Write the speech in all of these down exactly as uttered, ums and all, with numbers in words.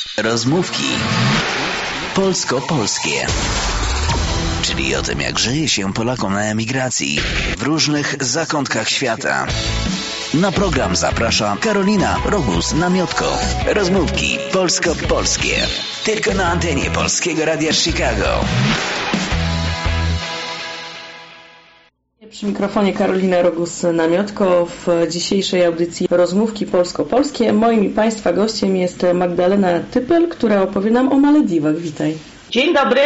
Rozmówki polsko-polskie. Czyli o tym, jak żyje się Polakom na emigracji w różnych zakątkach świata. Na program zaprasza Karolina Rogus-Namiotko. Rozmówki polsko-polskie. Tylko na antenie Polskiego Radia Chicago. Przy mikrofonie Karolina Rogus-Namiotko. W dzisiejszej audycji Rozmówki polsko-polskie moim i Państwa gościem jest Magdalena Typel, która opowie nam o Malediwach. Witaj. Dzień dobry.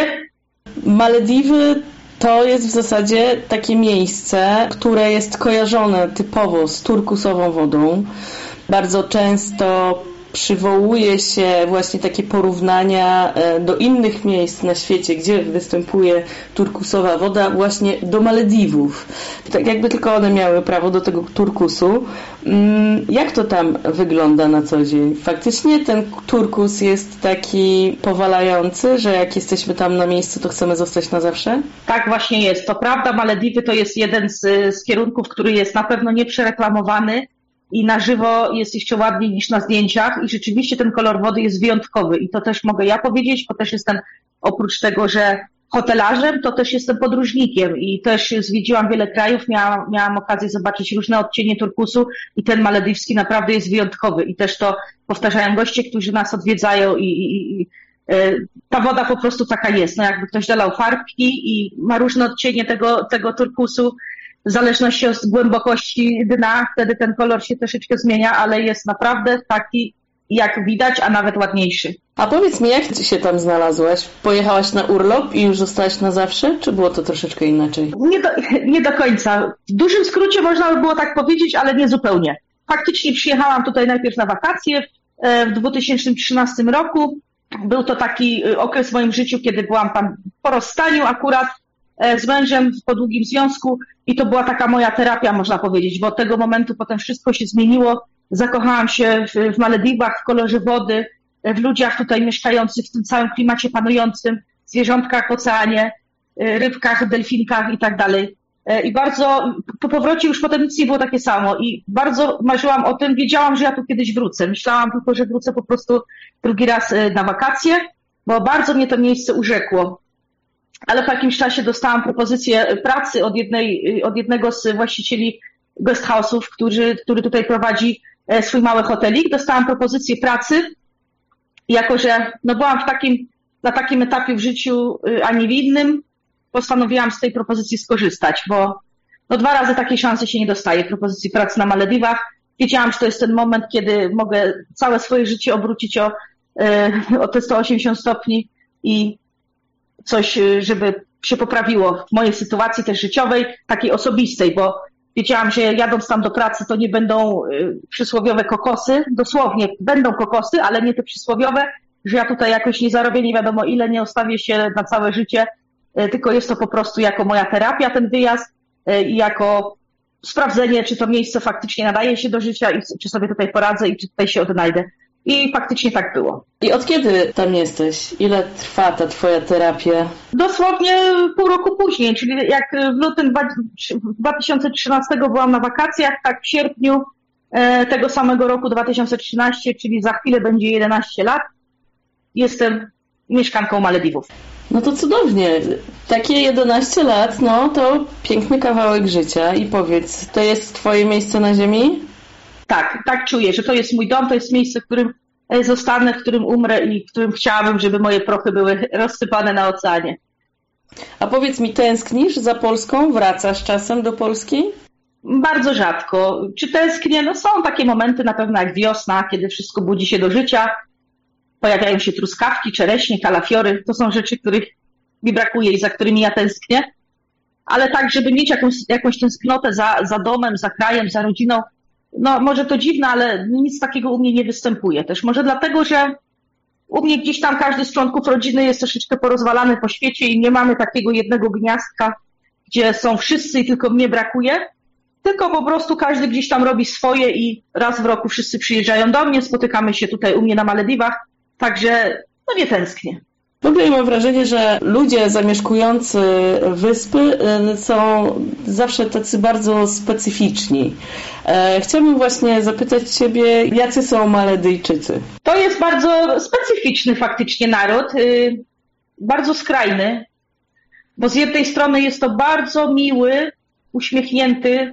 Malediwy to jest w zasadzie takie miejsce, które jest kojarzone typowo z turkusową wodą. Bardzo często przywołuje się właśnie takie porównania do innych miejsc na świecie, gdzie występuje turkusowa woda, właśnie do Malediwów. Tak jakby tylko one miały prawo do tego turkusu. Jak to tam wygląda na co dzień? Faktycznie ten turkus jest taki powalający, że jak jesteśmy tam na miejscu, to chcemy zostać na zawsze? Tak właśnie jest. To prawda, Malediwy to jest jeden z, z kierunków, który jest na pewno nieprzereklamowany. I na żywo jest jeszcze ładniej niż na zdjęciach i rzeczywiście ten kolor wody jest wyjątkowy i to też mogę ja powiedzieć, bo też jestem oprócz tego, że hotelarzem, to też jestem podróżnikiem i też zwiedziłam wiele krajów, miałam, miałam okazję zobaczyć różne odcienie turkusu i ten malediwski naprawdę jest wyjątkowy i też to powtarzają goście, którzy nas odwiedzają i, i, i ta woda po prostu taka jest, no jakby ktoś dolał farbki i ma różne odcienie tego, tego turkusu. W zależności od głębokości dna, wtedy ten kolor się troszeczkę zmienia, ale jest naprawdę taki, jak widać, a nawet ładniejszy. A powiedz mi, jak ty się tam znalazłaś? Pojechałaś na urlop i już zostałaś na zawsze, czy było to troszeczkę inaczej? Nie do, nie do końca. W dużym skrócie można by było tak powiedzieć, ale nie zupełnie. Faktycznie przyjechałam tutaj najpierw na wakacje w dwa tysiące trzynastym roku. Był to taki okres w moim życiu, kiedy byłam tam po rozstaniu akurat z mężem po długim związku i to była taka moja terapia, można powiedzieć, bo od tego momentu potem wszystko się zmieniło. Zakochałam się w, w Malediwach, w kolorze wody, w ludziach tutaj mieszkających, w tym całym klimacie panującym, zwierzątkach w oceanie, rybkach, delfinkach i tak dalej. I bardzo, po powrocie już potem nic nie było takie samo i bardzo marzyłam o tym, wiedziałam, że ja tu kiedyś wrócę. Myślałam tylko, że wrócę po prostu drugi raz na wakacje, bo bardzo mnie to miejsce urzekło. Ale po jakimś czasie dostałam propozycję pracy od jednej, od jednego z właścicieli guest house'ów, który, który tutaj prowadzi swój mały hotelik. Dostałam propozycję pracy i jako, że no byłam w takim, na takim etapie w życiu, a nie w innym, postanowiłam z tej propozycji skorzystać, bo no dwa razy takiej szansy się nie dostaje, propozycji pracy na Malediwach. Wiedziałam, że to jest ten moment, kiedy mogę całe swoje życie obrócić o, o te sto osiemdziesiąt stopni i coś, żeby się poprawiło w mojej sytuacji też życiowej, takiej osobistej, bo wiedziałam, że jadąc tam do pracy, to nie będą przysłowiowe kokosy, dosłownie będą kokosy, ale nie te przysłowiowe, że ja tutaj jakoś nie zarobię nie wiadomo ile, nie ostawię się na całe życie, tylko jest to po prostu jako moja terapia, ten wyjazd i jako sprawdzenie, czy to miejsce faktycznie nadaje się do życia i czy sobie tutaj poradzę i czy tutaj się odnajdę. I faktycznie tak było. I od kiedy tam jesteś? Ile trwa ta twoja terapia? Dosłownie pół roku później, czyli jak w lutym dwa tysiące trzynastego byłam na wakacjach, tak w sierpniu tego samego roku dwa tysiące trzynastego, czyli za chwilę będzie jedenaście lat, jestem mieszkanką Malediwów. No to cudownie. Takie jedenaście lat, no to piękny kawałek życia. I powiedz, to jest twoje miejsce na ziemi? Tak, tak czuję, że to jest mój dom, to jest miejsce, w którym zostanę, w którym umrę i w którym chciałabym, żeby moje prochy były rozsypane na oceanie. A powiedz mi, tęsknisz za Polską? Wracasz czasem do Polski? Bardzo rzadko. Czy tęsknię? No są takie momenty na pewno jak wiosna, kiedy wszystko budzi się do życia. Pojawiają się truskawki, czereśnie, kalafiory. To są rzeczy, których mi brakuje i za którymi ja tęsknię. Ale tak, żeby mieć jakąś, jakąś tęsknotę za, za domem, za krajem, za rodziną, no może to dziwne, ale nic takiego u mnie nie występuje. Też może dlatego, że u mnie gdzieś tam każdy z członków rodziny jest troszeczkę porozwalany po świecie i nie mamy takiego jednego gniazdka, gdzie są wszyscy i tylko mnie brakuje. Tylko po prostu każdy gdzieś tam robi swoje i raz w roku wszyscy przyjeżdżają do mnie, spotykamy się tutaj u mnie na Malediwach, także no nie tęsknię. W ogóle mam wrażenie, że ludzie zamieszkujący wyspy są zawsze tacy bardzo specyficzni. Chciałabym właśnie zapytać Ciebie, jacy są Maledyjczycy? To jest bardzo specyficzny faktycznie naród, bardzo skrajny, bo z jednej strony jest to bardzo miły, uśmiechnięty,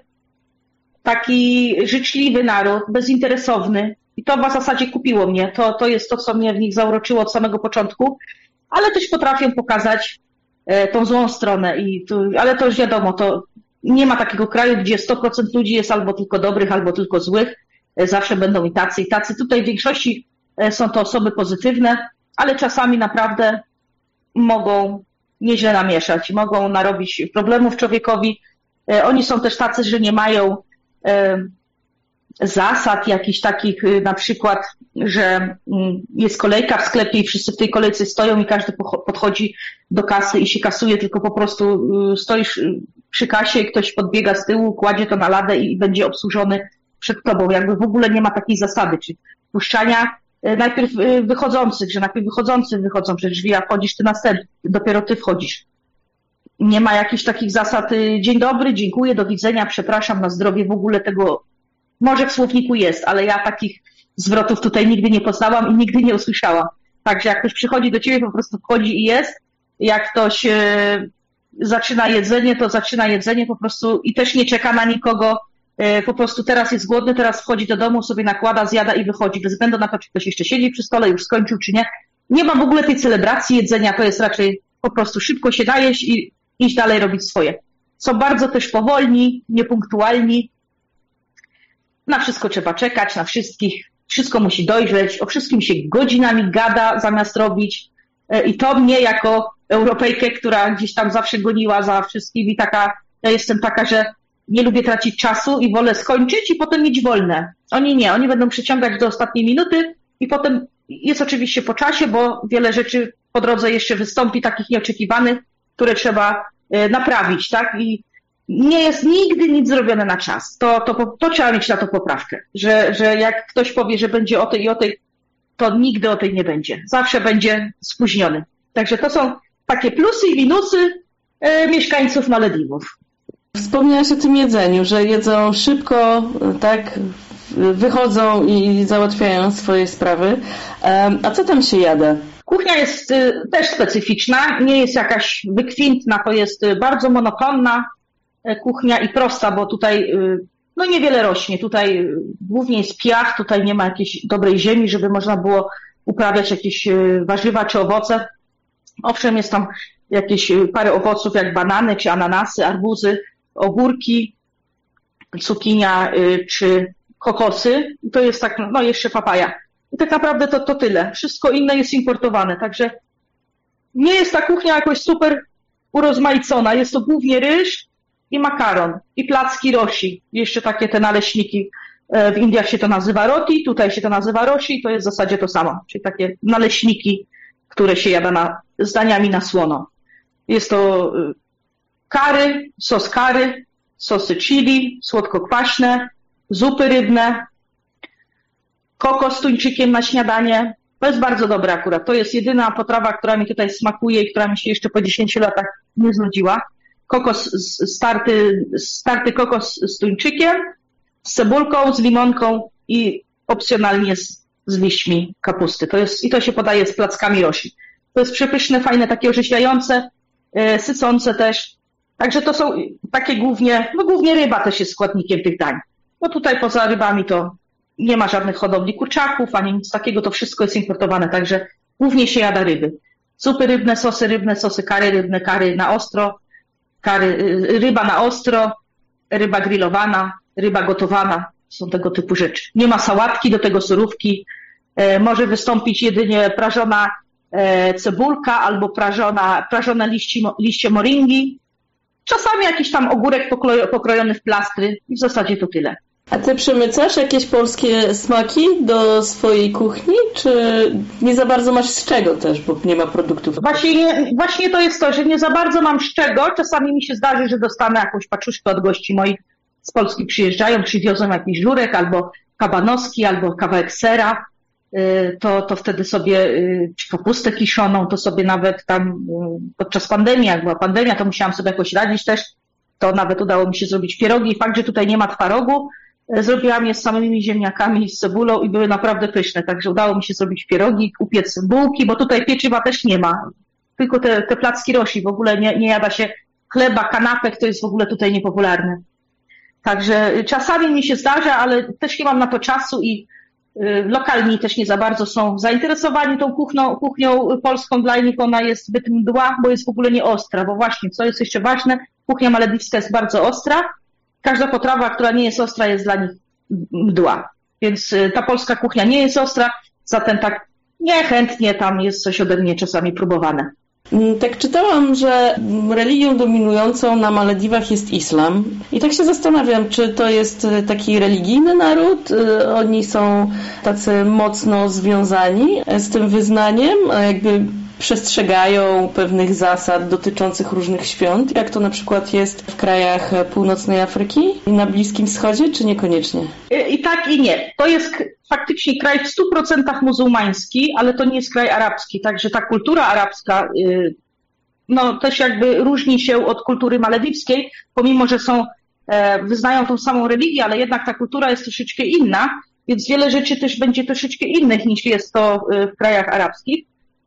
taki życzliwy naród, bezinteresowny. I to w zasadzie kupiło mnie. To, to jest to, co mnie w nich zauroczyło od samego początku. Ale też potrafią pokazać e, tą złą stronę. I tu, ale to już wiadomo, to nie ma takiego kraju, gdzie sto procent ludzi jest albo tylko dobrych, albo tylko złych. E, zawsze będą i tacy, i tacy. Tutaj w większości e, są to osoby pozytywne, ale czasami naprawdę mogą nieźle namieszać. Mogą narobić problemów człowiekowi. E, oni są też tacy, że nie mają e, zasad jakichś takich, na przykład, że jest kolejka w sklepie i wszyscy w tej kolejce stoją i każdy podchodzi do kasy i się kasuje, tylko po prostu stoisz przy kasie i ktoś podbiega z tyłu, kładzie to na ladę i będzie obsłużony przed tobą. Jakby w ogóle nie ma takiej zasady, czy puszczania najpierw wychodzących, że najpierw wychodzący wychodzą przez drzwi, a wchodzisz ty następny, dopiero ty wchodzisz. Nie ma jakichś takich zasad, dzień dobry, dziękuję, do widzenia, przepraszam, na zdrowie, w ogóle tego może w słowniku jest, ale ja takich zwrotów tutaj nigdy nie poznałam i nigdy nie usłyszałam. Także jak ktoś przychodzi do ciebie, po prostu wchodzi i jest. Jak ktoś e, zaczyna jedzenie, to zaczyna jedzenie po prostu i też nie czeka na nikogo. E, po prostu teraz jest głodny, teraz wchodzi do domu, sobie nakłada, zjada i wychodzi. Bez względu na to, czy ktoś jeszcze siedzi przy stole, już skończył, czy nie. Nie ma w ogóle tej celebracji jedzenia, to jest raczej po prostu szybko się dajesz i iść dalej robić swoje. Są bardzo też powolni, niepunktualni. Na wszystko trzeba czekać, na wszystkich, wszystko musi dojrzeć, o wszystkim się godzinami gada zamiast robić. I to mnie jako Europejkę, która gdzieś tam zawsze goniła za wszystkimi, taka, ja jestem taka, że nie lubię tracić czasu i wolę skończyć i potem mieć wolne. Oni nie, oni będą przyciągać do ostatniej minuty i potem jest oczywiście po czasie, bo wiele rzeczy po drodze jeszcze wystąpi, takich nieoczekiwanych, które trzeba naprawić, tak? I nie jest nigdy nic zrobione na czas. To, to, to trzeba mieć na to poprawkę, że, że jak ktoś powie, że będzie o tej i o tej, to nigdy o tej nie będzie. Zawsze będzie spóźniony. Także to są takie plusy i minusy e, mieszkańców Malediwów. Wspomniałaś o tym jedzeniu, że jedzą szybko, tak, wychodzą i załatwiają swoje sprawy. A co tam się jada? Kuchnia jest y, też specyficzna, nie jest jakaś wykwintna, to jest y, bardzo monotonna kuchnia i prosta, bo tutaj no niewiele rośnie. Tutaj głównie jest piach, tutaj nie ma jakiejś dobrej ziemi, żeby można było uprawiać jakieś warzywa czy owoce. Owszem, jest tam jakieś parę owoców jak banany czy ananasy, arbuzy, ogórki, cukinia czy kokosy. I to jest tak, no jeszcze papaja. I tak naprawdę to, to tyle. Wszystko inne jest importowane, także nie jest ta kuchnia jakoś super urozmaicona. Jest to głównie ryż i makaron, i placki rosi, jeszcze takie te naleśniki. W Indiach się to nazywa roti, tutaj się to nazywa rosi, to jest w zasadzie to samo, czyli takie naleśniki, które się jada na, z daniami na słono. Jest to curry, sos curry, sosy chili, słodko-kwaśne, zupy rybne, kokos z tuńczykiem na śniadanie. To jest bardzo dobre akurat. To jest jedyna potrawa, która mi tutaj smakuje i która mi się jeszcze po dziesięciu latach nie znudziła. Kokos, starty, starty kokos z tuńczykiem, z cebulką, z limonką i opcjonalnie z, z liśćmi kapusty. To jest, i to się podaje z plackami rosi. To jest przepyszne, fajne, takie orzeźwiające, yy, sycące też. Także to są takie głównie, no głównie ryba też jest składnikiem tych dań. No tutaj poza rybami to nie ma żadnych hodowli kurczaków, ani nic takiego, to wszystko jest importowane, także głównie się jada ryby. Zupy rybne, sosy rybne, sosy kary rybne, kary na ostro, kary, ryba na ostro, ryba grillowana, ryba gotowana, są tego typu rzeczy. Nie ma sałatki, do tego surówki, e, może wystąpić jedynie prażona e, cebulka albo prażona, prażone liści, liście moringi, czasami jakiś tam ogórek pokrojo, pokrojony w plastry i w zasadzie to tyle. A ty przemycasz jakieś polskie smaki do swojej kuchni, czy nie za bardzo masz z czego też, bo nie ma produktów? Właśnie, właśnie to jest to, że nie za bardzo mam z czego. Czasami mi się zdarzy, że dostanę jakąś paczuszkę od gości moich z Polski przyjeżdżają, przywiozą jakiś żurek albo kabanoski, albo kawałek sera. to, to wtedy sobie, czy kapustę kiszoną, to sobie nawet tam podczas pandemii, jak była pandemia, to musiałam sobie jakoś radzić też, to nawet udało mi się zrobić pierogi. Fakt, że tutaj nie ma twarogu, zrobiłam je z samymi ziemniakami, z cebulą i były naprawdę pyszne, także udało mi się zrobić pierogi, upiec bułki, bo tutaj pieczywa też nie ma, tylko te, te placki rośli, w ogóle nie, nie jada się chleba, kanapek, to jest w ogóle tutaj niepopularne. Także czasami mi się zdarza, ale też nie mam na to czasu i y, lokalni też nie za bardzo są zainteresowani tą kuchnią, kuchnią polską, dla nich ona jest zbyt mdła, bo jest w ogóle nie ostra, bo właśnie, co jest jeszcze ważne, kuchnia malediwska jest bardzo ostra, każda potrawa, która nie jest ostra, jest dla nich mdła, więc y, ta polska kuchnia nie jest ostra, zatem tak niechętnie tam jest coś ode mnie czasami próbowane. Tak czytałam, że religią dominującą na Malediwach jest islam i tak się zastanawiam, czy to jest taki religijny naród, oni są tacy mocno związani z tym wyznaniem, jakby przestrzegają pewnych zasad dotyczących różnych świąt, jak to na przykład jest w krajach północnej Afryki i na Bliskim Wschodzie, czy niekoniecznie? I tak i nie. To jest faktycznie kraj w stu procentach muzułmański, ale to nie jest kraj arabski, także ta kultura arabska no, też jakby różni się od kultury malediwskiej, pomimo że są, wyznają tą samą religię, ale jednak ta kultura jest troszeczkę inna, więc wiele rzeczy też będzie troszeczkę innych niż jest to w krajach arabskich.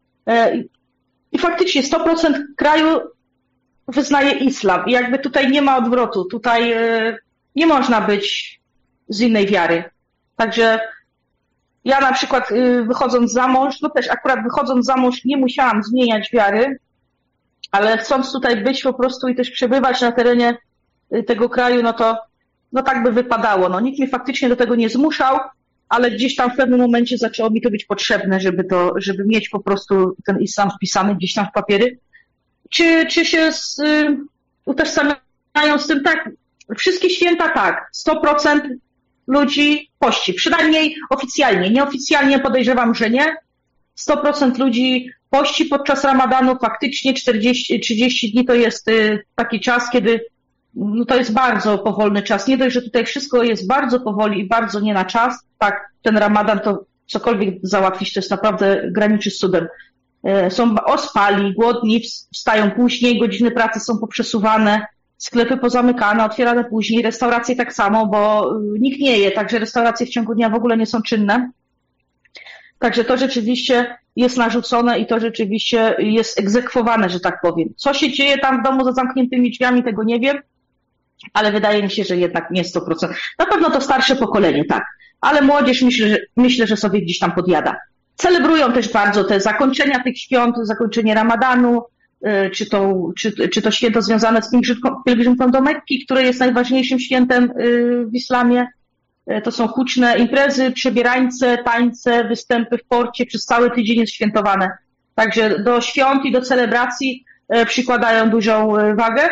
I faktycznie sto procent kraju wyznaje islam i jakby tutaj nie ma odwrotu, tutaj nie można być z innej wiary. Także ja na przykład wychodząc za mąż, no też akurat wychodząc za mąż nie musiałam zmieniać wiary, ale chcąc tutaj być po prostu i też przebywać na terenie tego kraju, no to no tak by wypadało. No nikt mnie faktycznie do tego nie zmuszał, ale gdzieś tam w pewnym momencie zaczęło mi to być potrzebne, żeby to, żeby mieć po prostu ten islam wpisany gdzieś tam w papiery. Czy, czy się z, y, utożsamiają z tym? Tak, wszystkie święta tak, sto procent ludzi pości, przynajmniej oficjalnie, nieoficjalnie podejrzewam, że nie. sto procent ludzi pości podczas ramadanu, faktycznie czterdzieści trzydzieści dni to jest y, taki czas, kiedy no to jest bardzo powolny czas. Nie dość, że tutaj wszystko jest bardzo powoli i bardzo nie na czas. Tak, ten ramadan to cokolwiek załatwić, to jest naprawdę graniczy z cudem. Są ospali, głodni, wstają później, godziny pracy są poprzesuwane, sklepy pozamykane, otwierane później, restauracje tak samo, bo nikt nie je, także restauracje w ciągu dnia w ogóle nie są czynne. Także to rzeczywiście jest narzucone i to rzeczywiście jest egzekwowane, że tak powiem. Co się dzieje tam w domu za zamkniętymi drzwiami, tego nie wiem, ale wydaje mi się, że jednak nie sto procent. Na pewno to starsze pokolenie, tak, ale młodzież myślę, że, myślę, że sobie gdzieś tam podjada. Celebrują też bardzo te zakończenia tych świąt, zakończenie ramadanu, czy to, czy, czy to święto związane z pielgrzymką do Mekki, które jest najważniejszym świętem w islamie. To są huczne imprezy, przebierańce, tańce, występy w porcie, przez cały tydzień jest świętowane. Także do świąt i do celebracji przykładają dużą wagę.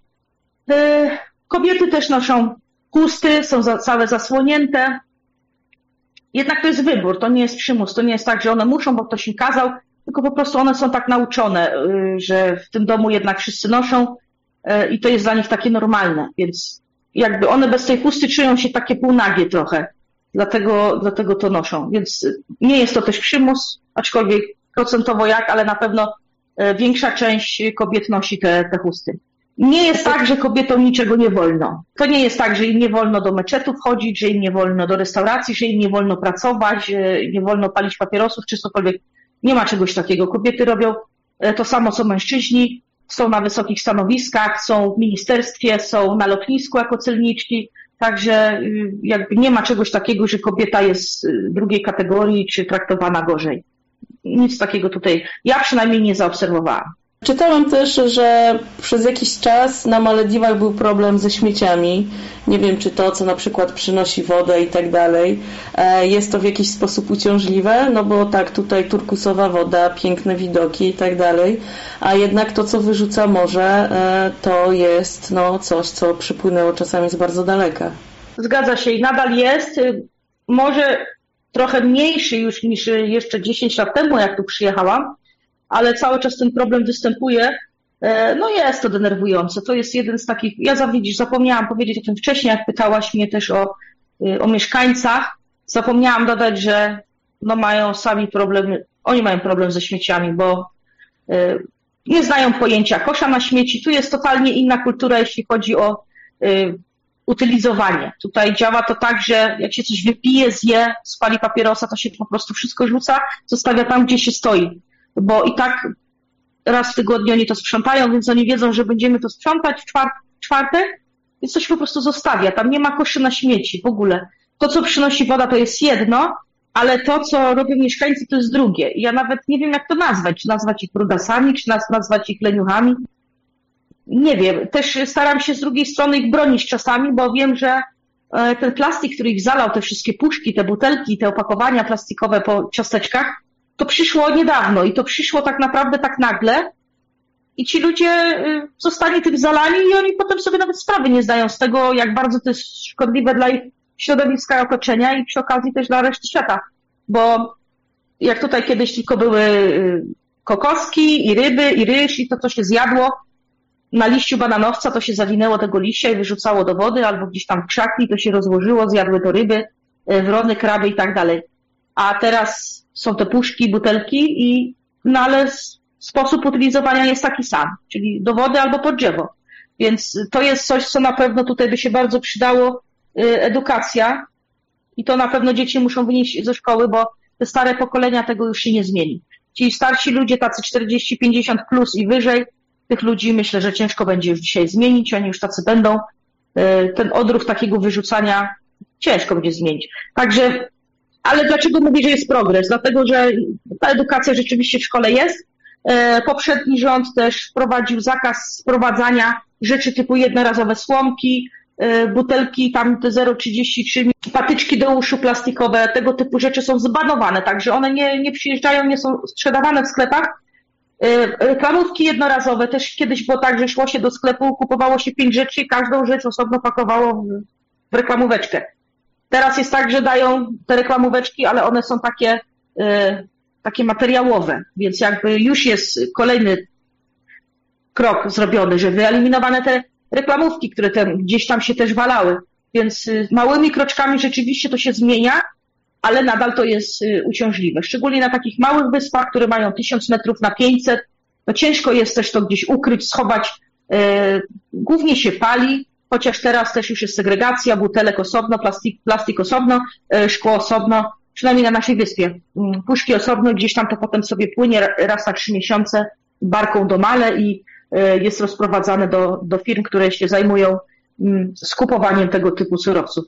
Kobiety też noszą chusty, są za, całe zasłonięte. Jednak to jest wybór, to nie jest przymus, to nie jest tak, że one muszą, bo ktoś im kazał, tylko po prostu one są tak nauczone, że w tym domu jednak wszyscy noszą i to jest dla nich takie normalne, więc jakby one bez tej chusty czują się takie półnagie trochę, dlatego, dlatego to noszą, więc nie jest to też przymus, aczkolwiek procentowo jak, ale na pewno większa część kobiet nosi te, te chusty. Nie jest tak, że kobietom niczego nie wolno. To nie jest tak, że im nie wolno do meczetów chodzić, że im nie wolno do restauracji, że im nie wolno pracować, że nie wolno palić papierosów czy cokolwiek. Nie ma czegoś takiego. Kobiety robią to samo co mężczyźni, są na wysokich stanowiskach, są w ministerstwie, są na lotnisku jako celniczki, także jakby nie ma czegoś takiego, że kobieta jest drugiej kategorii czy traktowana gorzej. Nic takiego tutaj ja przynajmniej nie zaobserwowałam. Czytałam też, że przez jakiś czas na Malediwach był problem ze śmieciami. Nie wiem, czy to, co na przykład przynosi wodę i tak dalej, jest to w jakiś sposób uciążliwe, no bo tak, tutaj turkusowa woda, piękne widoki i tak dalej, a jednak to, co wyrzuca morze, to jest no coś, co przypłynęło czasami z bardzo daleka. Zgadza się i nadal jest. Może trochę mniejszy już niż jeszcze dziesięć lat temu, jak tu przyjechałam, ale cały czas ten problem występuje. No jest to denerwujące. To jest jeden z takich, ja zawidzisz, zapomniałam powiedzieć o tym wcześniej, jak pytałaś mnie też o, o mieszkańcach. Zapomniałam dodać, że no mają sami problem, oni mają problem ze śmieciami, bo y, nie znają pojęcia kosza na śmieci. Tu jest totalnie inna kultura, jeśli chodzi o y, utylizowanie. Tutaj działa to tak, że jak się coś wypije, zje, spali papierosa, to się po prostu wszystko rzuca, zostawia tam, gdzie się stoi. Bo i tak raz w tygodniu oni to sprzątają, więc oni wiedzą, że będziemy to sprzątać w czwartek, więc to się po prostu zostawia. Tam nie ma koszy na śmieci w ogóle. To, co przynosi woda, to jest jedno, ale to, co robią mieszkańcy, to jest drugie. I ja nawet nie wiem, jak to nazwać. Czy nazwać ich brudasami, czy nazwać ich leniuchami. Nie wiem. Też staram się z drugiej strony ich bronić czasami, bo wiem, że ten plastik, który ich zalał, te wszystkie puszki, te butelki, te opakowania plastikowe po ciasteczkach, to przyszło niedawno i to przyszło tak naprawdę tak nagle. I ci ludzie zostali tym zalani i oni potem sobie nawet sprawy nie zdają z tego, jak bardzo to jest szkodliwe dla ich środowiska i otoczenia i przy okazji też dla reszty świata. Bo jak tutaj kiedyś tylko były kokoski i ryby i ryż i to, co się zjadło na liściu bananowca, to się zawinęło tego liścia i wyrzucało do wody albo gdzieś tam w krzaki, to się rozłożyło, zjadły to ryby, wrony, kraby i tak dalej. A teraz są te puszki, butelki i no ale sposób utylizowania jest taki sam, czyli do wody albo pod drzewo. Więc to jest coś, co na pewno tutaj by się bardzo przydało, edukacja i to na pewno dzieci muszą wynieść ze szkoły, bo te stare pokolenia tego już się nie zmieni. Ci starsi ludzie, tacy czterdzieści pięćdziesiąt plus i wyżej, tych ludzi myślę, że ciężko będzie już dzisiaj zmienić, oni już tacy będą. Ten odruch takiego wyrzucania ciężko będzie zmienić. Także, ale dlaczego mówię, że jest progres? Dlatego, że ta edukacja rzeczywiście w szkole jest. Poprzedni rząd też wprowadził zakaz sprowadzania rzeczy typu jednorazowe słomki, butelki tam te zero przecinek trzydzieści trzy, patyczki do uszu plastikowe, tego typu rzeczy są zbanowane, także one nie, nie przyjeżdżają, nie są sprzedawane w sklepach. Reklamówki jednorazowe, też kiedyś było tak, że szło się do sklepu, kupowało się pięć rzeczy i każdą rzecz osobno pakowało w reklamóweczkę. Teraz jest tak, że dają te reklamóweczki, ale one są takie, takie materiałowe, więc jakby już jest kolejny krok zrobiony, że wyeliminowane te reklamówki, które tam, gdzieś tam się też walały. Więc małymi kroczkami rzeczywiście to się zmienia, ale nadal to jest uciążliwe. Szczególnie na takich małych wyspach, które mają tysiąc metrów na pięćset, to ciężko jest też to gdzieś ukryć, schować. Głównie się pali, chociaż teraz też już jest segregacja, butelek osobno, plastik, plastik osobno, szkło osobno, przynajmniej na naszej wyspie. Puszki osobno, gdzieś tam to potem sobie płynie raz na trzy miesiące barką do Male i jest rozprowadzane do, do firm, które się zajmują skupowaniem tego typu surowców.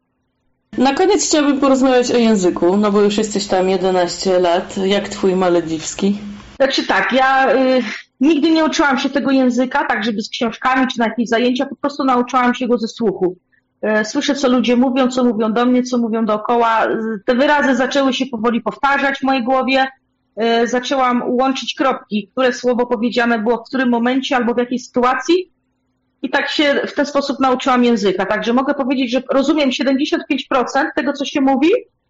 Na koniec chciałabym porozmawiać o języku, no bo już jesteś tam jedenaście lat. Jak twój malediwski? Znaczy tak, ja y, nigdy nie uczyłam się tego języka, tak żeby z książkami czy na jakieś zajęcia, po prostu nauczyłam się go ze słuchu. Y, słyszę, co ludzie mówią, co mówią do mnie, co mówią dookoła. Y, te wyrazy zaczęły się powoli powtarzać w mojej głowie. Y, zaczęłam łączyć kropki, które słowo powiedziane było w którym momencie albo w jakiej sytuacji. I tak się w ten sposób nauczyłam języka. Także mogę powiedzieć, że rozumiem siedemdziesiąt pięć procent tego, co się mówi.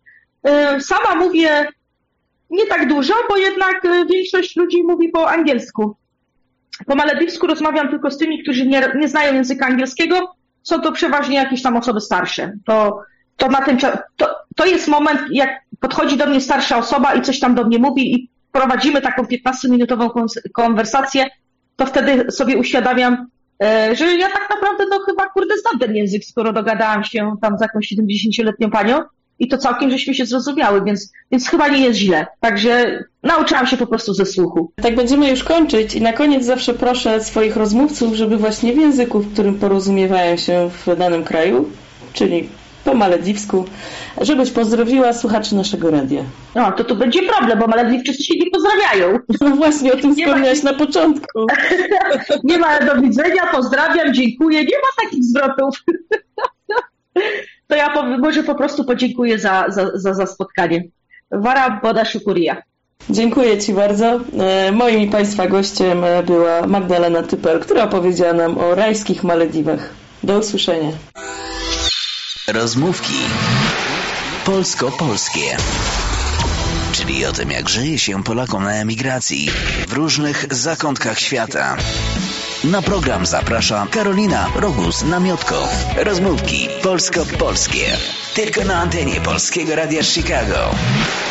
Sama mówię nie tak dużo, bo jednak większość ludzi mówi po angielsku. Po malediwsku rozmawiam tylko z tymi, którzy nie, nie znają języka angielskiego. Są to przeważnie jakieś tam osoby starsze. To, to, na tym, to, to jest moment, jak podchodzi do mnie starsza osoba i coś tam do mnie mówi i prowadzimy taką piętnastominutową konwersację, to wtedy sobie uświadamiam, że ja tak naprawdę to chyba, kurde, znam ten język, skoro dogadałam się tam z jakąś siedemdziesięcioletnią panią i to całkiem żeśmy się zrozumiały, więc, więc chyba nie jest źle. Także nauczyłam się po prostu ze słuchu. Tak będziemy już kończyć i na koniec zawsze proszę swoich rozmówców, żeby właśnie w języku, w którym porozumiewają się w danym kraju, czyli po malediwsku, żebyś pozdrowiła słuchaczy naszego radia. No, to tu będzie problem, bo Malediwczycy się nie pozdrawiają. No właśnie, o tym nie wspomniałaś ma... na początku. Nie ma do widzenia, pozdrawiam, dziękuję, nie ma takich zwrotów. To ja po, może po prostu podziękuję za, za, za, za spotkanie. Wara Boda Shukuria. Dziękuję Ci bardzo. Moim i Państwa gościem była Magdalena Typel, która opowiedziała nam o rajskich Malediwach. Do usłyszenia. Rozmówki polsko-polskie, czyli o tym, jak żyje się Polakom na emigracji w różnych zakątkach świata. Na program zaprasza Karolina Rogus-Namiotko. Rozmówki polsko-polskie. Tylko na antenie Polskiego Radia Chicago.